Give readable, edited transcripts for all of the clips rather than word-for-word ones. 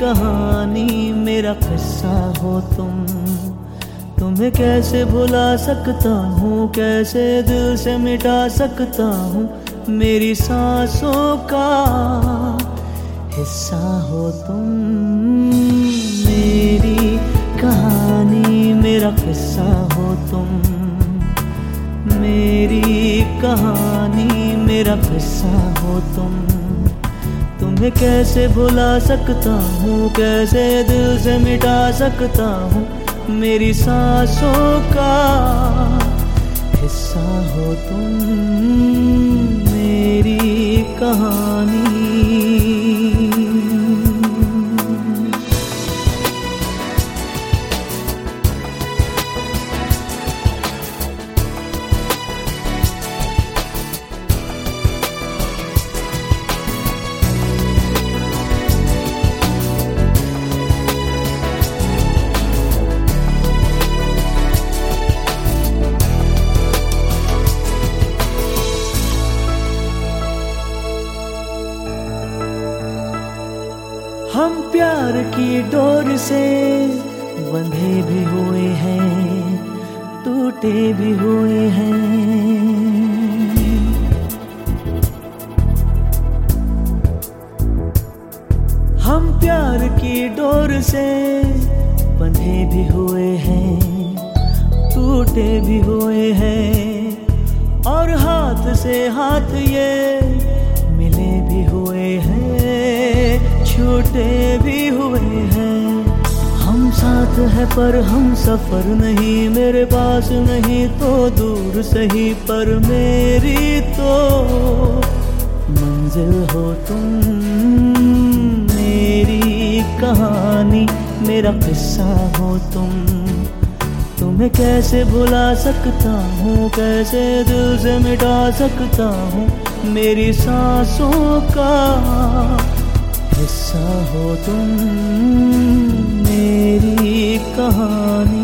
कहानी मेरा किस्सा हो तुम। तुम्हें कैसे भुला सकता हूँ, कैसे दिल से मिटा सकता हूँ, मेरी सांसों का हिस्सा हो तुम। मेरी कहानी मेरा किस्सा हो तुम। मेरी कहानी मेरा किस्सा हो तुम। तुम्हें कैसे भुला सकता हूँ, कैसे दिल से मिटा सकता हूँ, मेरी सांसों का हिस्सा हो तुम। मेरी कहानी। हम प्यार की डोर से बंधे भी हुए हैं, टूटे भी हुए हैं। हम प्यार की डोर से बंधे भी हुए हैं, टूटे भी हुए हैं, और हाथ से हाथ ये मिले भी हुए हैं, छूटे भी हुए हैं। हम साथ हैं पर हम सफर नहीं, मेरे पास नहीं तो दूर सही, पर मेरी तो मंजिल हो तुम। मेरी कहानी मेरा किस्सा हो तुम। तुम्हें कैसे भुला सकता हूँ, कैसे दिल से मिटा सकता हूँ, मेरी सांसों का हिस्सा हो तुम। मेरी कहानी।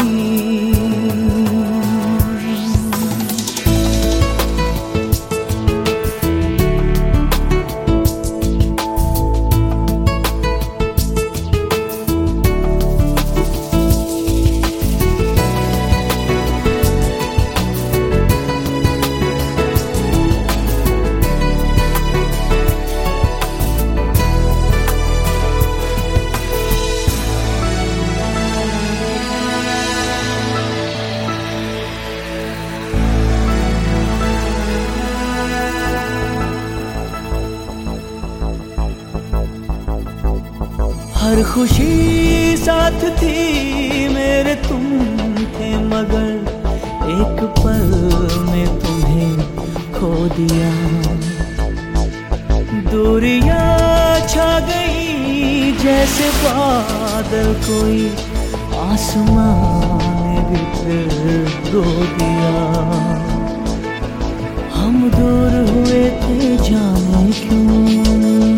हर खुशी साथ थी मेरे, तुम थे मगर एक पल में तुम्हें खो दिया। दूरियां छा गई जैसे बादल, कोई आसमान ने भी फिर रो दिया। हम दूर हुए थे जाने क्यों,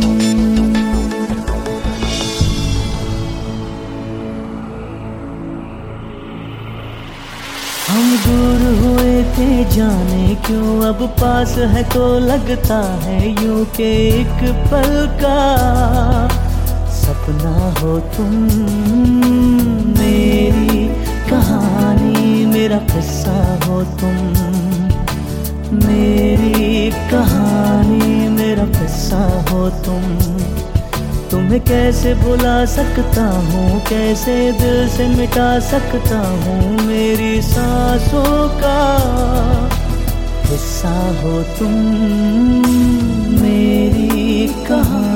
हम दूर हुए थे जाने क्यों, अब पास है तो लगता है यूं के एक पल का सपना हो तुम। मेरी कहानी मेरा किस्सा हो तुम। मेरी कहानी मेरा किस्सा हो तुम। तुम्हें कैसे भुला सकता हूँ, कैसे दिल से मिटा सकता हूँ, मेरी सांसों का हिस्सा हो तुम। मेरी कहानी।